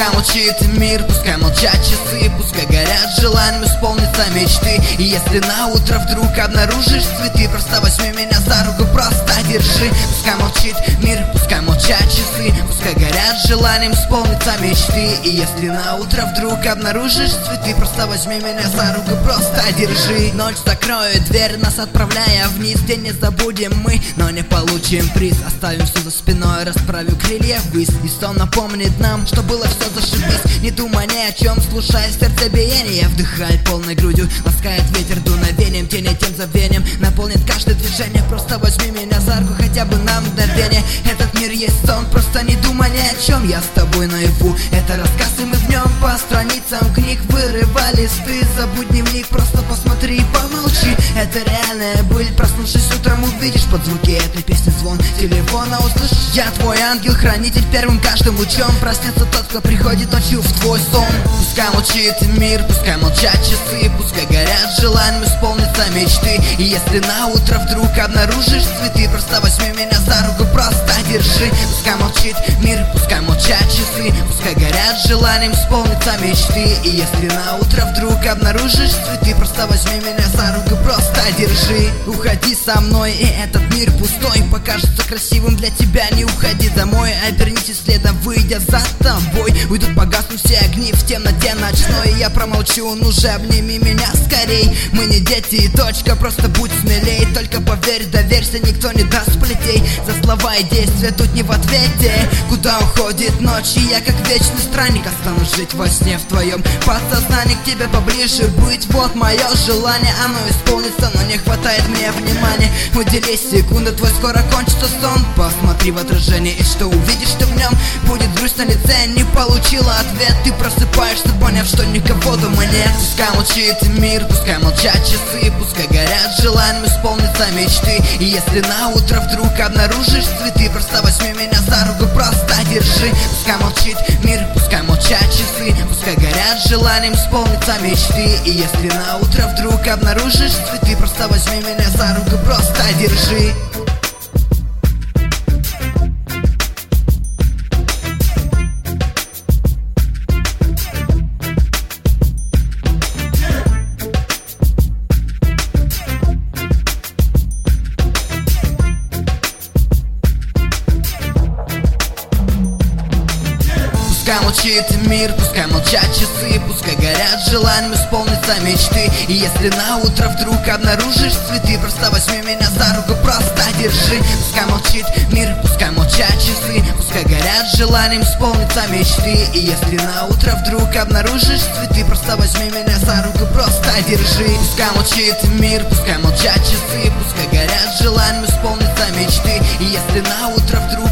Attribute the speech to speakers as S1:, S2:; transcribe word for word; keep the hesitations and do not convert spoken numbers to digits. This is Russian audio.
S1: Пускай молчит мир, пускай молчат часы, пускай горят желанием исполниться мечты. И если на утро вдруг обнаружишь цветы, просто возьми меня за руку, просто держи. Пускай молчит мир, пускай молчат часы, пускай горят желанием исполниться мечты. И если на утро вдруг обнаружишь цветы, просто возьми меня за руку, просто держи. Ночь закроет дверь, нас отправляя вниз, где не забудем мы, но не получим приз. Оставим все за спиной, расправим крылья ввысь, и сон напомнит нам, что было все зашибись. Не думай ни о чем, слушай сердцебиение, вдыхай полной грудью, ласкает ветер дуновением, тени тем забвением наполнит каждое движение. Просто возьми меня за руку хотя бы на мгновение. Этот мир есть сон, просто не думай ни о чем. Я с тобой наяву, это рассказ, и мы в нем по страницам книг вырывали листы. Забудь дневник, просто посмотри и помолчи. Это реальная быль, проснувшись утром увидишь под звуки этой песни звон телефона, услышишь: я твой ангел-хранитель, первым каждым лучом проснется тот, кто приходит ночью в твой сон. Пускай молчит мир, пускай молчат часы, пускай горят желанием исполниться мечты. И если на утро вдруг обнаружишь цветы, просто возьми меня за руку, просто держи. Пускай молчит мир, пускай молчат часы, пускай горят желанием исполниться мечты. И если на утро вдруг обнаружишь цветы, просто возьми меня за руку, просто держи. Уходи со мной, и этот мир пустой покажется красивым для тебя. Не уходи домой, обернитесь следом, выйдя за тобой. Уйдут, погаснут все огни в темноте ночной. Я промолчу, ну же обними меня скорей. Мы не дети и точка, просто будь смелей. Только поверь, доверься, никто не даст плетей. За слова и действия тут не в ответе. Куда уходит ночь, и я как вечный странник останусь жить во сне в твоем подсознании, к тебе поближе быть. Вот мое желание, оно исполнится, но не хватает мне внимания. Удели секунду, твой скоро кончится сон. Посмотри в отражение, и что увидишь ты в нем? Будет грусть на лице, не получила ответ. Ты просыпаешься, поняв, что никого дома нет. Пускай молчит мир, пускай молчат часы, пускай горят желанием исполниться мечты. И если на утро вдруг обнаружишь цветы, просто возьми меня за руку, просто держи. Пускай молчит мир, пускай молчат часы, пускай горят желанием исполниться мечты. И если на утро вдруг обнаружишь цветы, просто возьми меня за руку, просто держи. Пускай молчит мир, пускай молчат часы, пускай горят желанием исполниться мечты. И если на утро вдруг обнаружишь цветы, просто возьми меня за руку, просто держи. Пускай молчит мир, пускай молчат часы, пускай горят желанием исполниться мечты. И если на утро вдруг обнаружишь цветы, просто возьми меня за руку, просто держи. Пускай молчит мир, пускай молчат часы, пускай горят желанием исполниться мечты. И если на утро вдруг